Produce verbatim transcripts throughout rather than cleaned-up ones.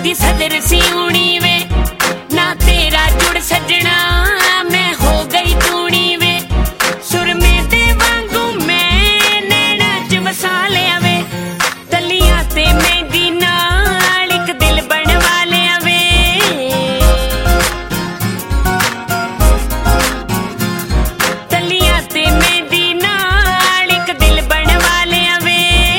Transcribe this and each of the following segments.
दी सदर सिउणी वे ना तेरा जुड़ सजना मैं हो गई तूणी वे सुरमे दे वांगू मैं नैना च बसा लिया वे तलियां ते मेहंदी नाल इक दिल बनवा लिया वे तलियां ते मेहंदी नाल इक दिल बनवा लिया वे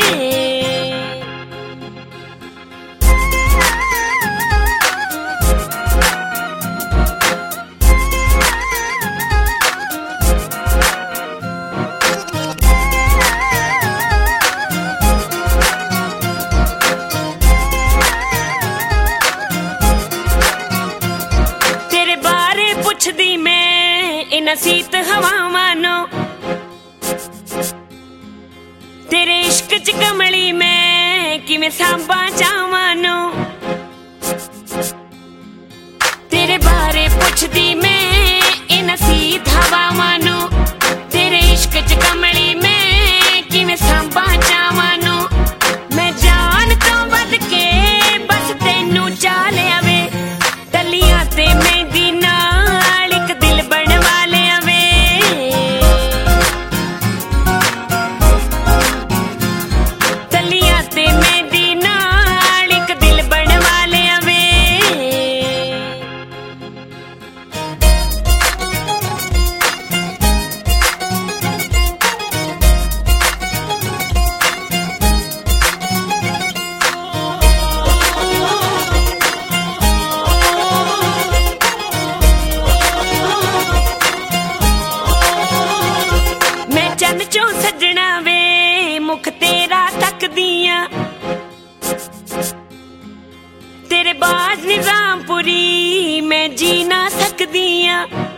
पुछदी मैं इन सीत हवावां नो तेरे इश्क च कमली मैं किवें सांभा चावां नो तेरे बारे पुछदी मैं इन सीत हवावां नो तेरे इश्क च कमली मैं किवें सांभा चावां नो मैं जान तो वध के बस तैनू चा लिया वे तलियां ते मेहंदी चन चो सजना वे मुख तेरा तकदियां तेरे बाज निजामपुरी मैं जी ना सकदियां।